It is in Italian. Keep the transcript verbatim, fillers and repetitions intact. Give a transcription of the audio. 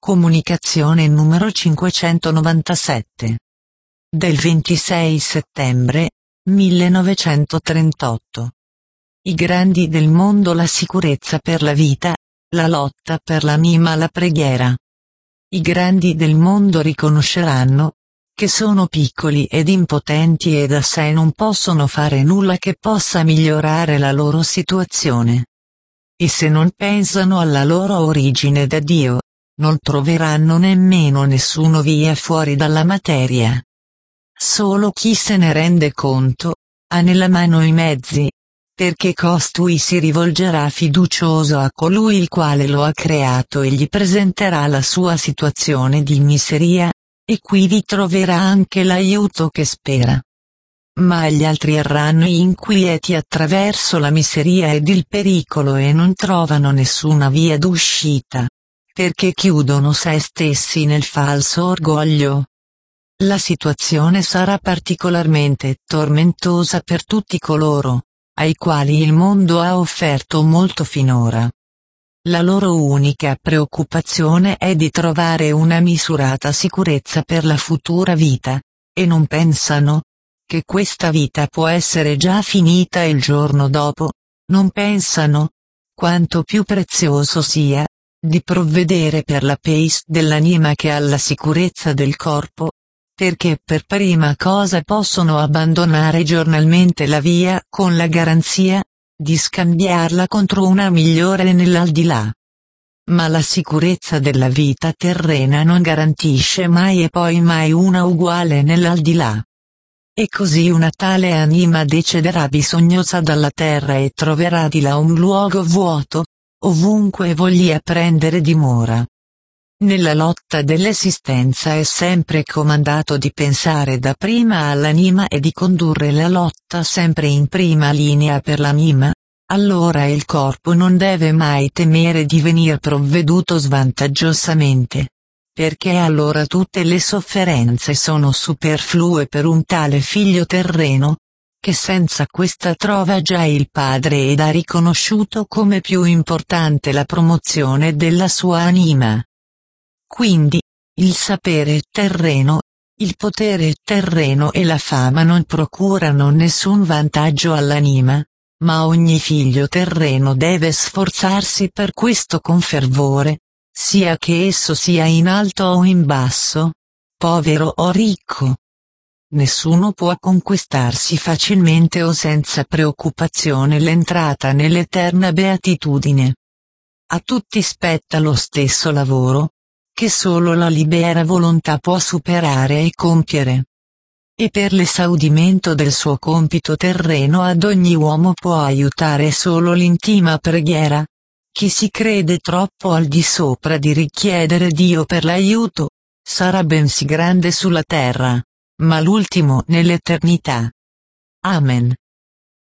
Comunicazione numero cinquecentonovantasette. Del ventisei settembre millenovecentotrentotto. I grandi del mondo, la sicurezza per la vita, la lotta per l'anima, la preghiera. I grandi del mondo riconosceranno che sono piccoli ed impotenti e da sé non possono fare nulla che possa migliorare la loro situazione. E se non pensano alla loro origine da Dio, non troveranno nemmeno nessuno via fuori dalla materia. Solo chi se ne rende conto ha nella mano i mezzi, perché costui si rivolgerà fiducioso a colui il quale lo ha creato e gli presenterà la sua situazione di miseria, e quivi troverà anche l'aiuto che spera. Ma gli altri erranno inquieti attraverso la miseria ed il pericolo e non trovano nessuna via d'uscita, perché chiudono se stessi nel falso orgoglio. La situazione sarà particolarmente tormentosa per tutti coloro ai quali il mondo ha offerto molto finora. La loro unica preoccupazione è di trovare una misurata sicurezza per la futura vita, e non pensano che questa vita può essere già finita il giorno dopo, non pensano quanto più prezioso sia di provvedere per la pace dell'anima che alla sicurezza del corpo, perché per prima cosa possono abbandonare giornalmente la via con la garanzia di scambiarla contro una migliore nell'aldilà. Ma la sicurezza della vita terrena non garantisce mai e poi mai una uguale nell'aldilà. E così una tale anima decederà bisognosa dalla terra e troverà di là un luogo vuoto, ovunque voglia prendere dimora. Nella lotta dell'esistenza è sempre comandato di pensare dapprima all'anima e di condurre la lotta sempre in prima linea per l'anima, allora il corpo non deve mai temere di venir provveduto svantaggiosamente, perché allora tutte le sofferenze sono superflue per un tale figlio terreno, che senza questa trova già il Padre ed ha riconosciuto come più importante la promozione della sua anima. Quindi, il sapere terreno, il potere terreno e la fama non procurano nessun vantaggio all'anima, ma ogni figlio terreno deve sforzarsi per questo con fervore, sia che esso sia in alto o in basso, povero o ricco. Nessuno può conquistarsi facilmente o senza preoccupazione l'entrata nell'eterna beatitudine. A tutti spetta lo stesso lavoro, che solo la libera volontà può superare e compiere. E per l'esaudimento del suo compito terreno ad ogni uomo può aiutare solo l'intima preghiera. Chi si crede troppo al di sopra di richiedere Dio per l'aiuto, sarà bensì grande sulla terra, ma l'ultimo nell'eternità. Amen.